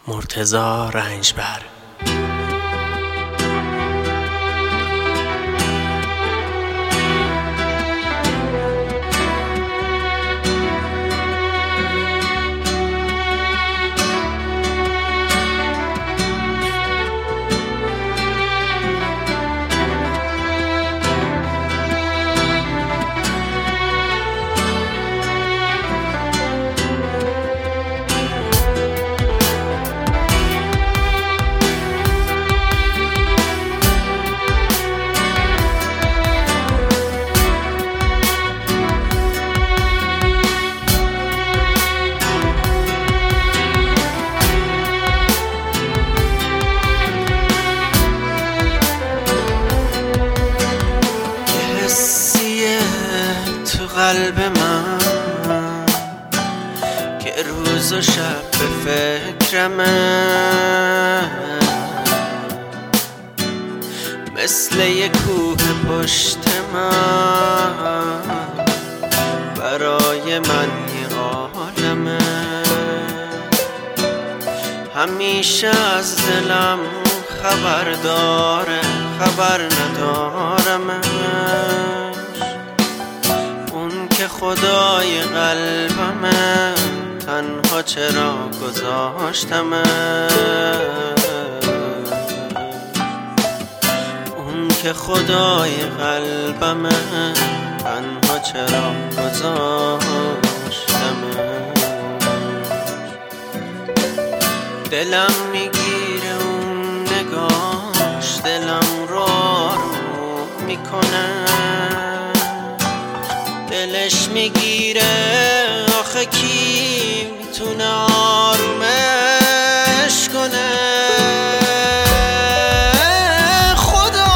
مرتضی رنجبر. تو قلب من که روز و شب به فکرمه، مثل یک کوه پشت من برای من یه عالمه. همیشه از دلم خبر داره، خبر ندارمش. اون که خدای قلبمه، تنها چرا گذاشتمه. اون که خدای قلبمه، تنها چرا گذاشتمه. دلم میگیره اون نگاش، دلم رو آروم میکنه. دلش میگیره آخه کی میتونه آرومش کنه. خدا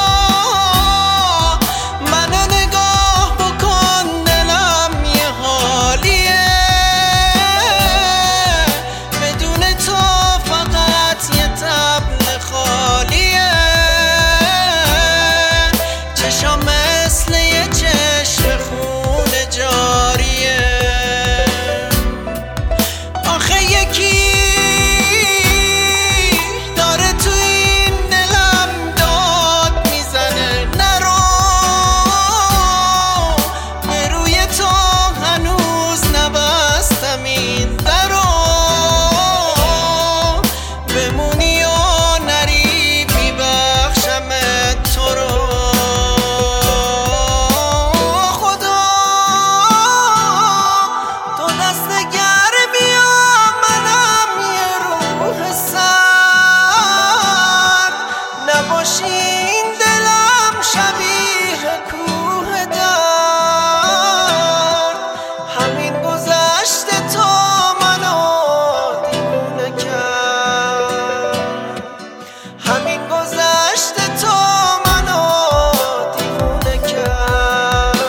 منو نگاه بکن، دلم یه حالیه. بدون تو فقط یه طبل خالیه. چشام مثل یه چشم خون جاریه. آخه یکی داره تو این دلم داد میزنه، نرو. به روی تو هنوز نبستم این درو. بمونی و نری میبخشمت تو رو. این دلم شبیه کوه درد، همین گذشته تو منو دیوونه کرد. همین گذشته تو منو دیوونه کرد.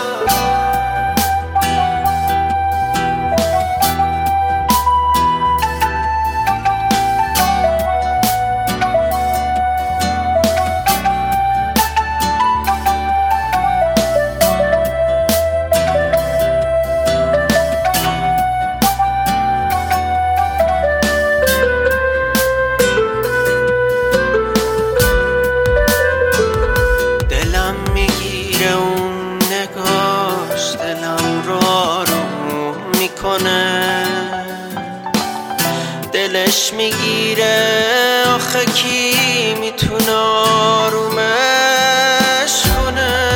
اون نگاش دلم رو آروم میکنه. دلش میگیره آخه کی میتونه آرومش کنه.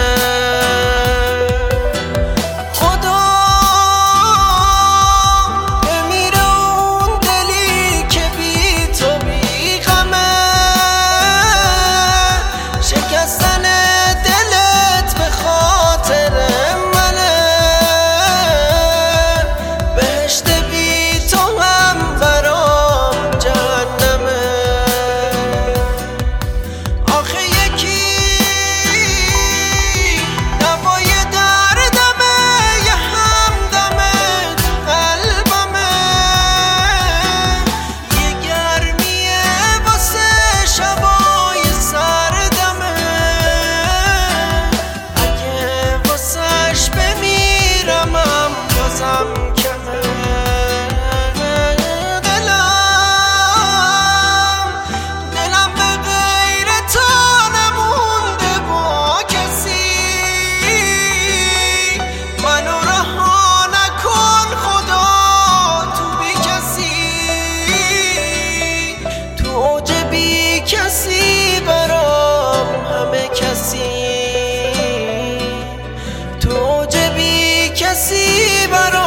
خدا بمیره اون دلی که بی تو بی غمه. شکستن آخه یک برام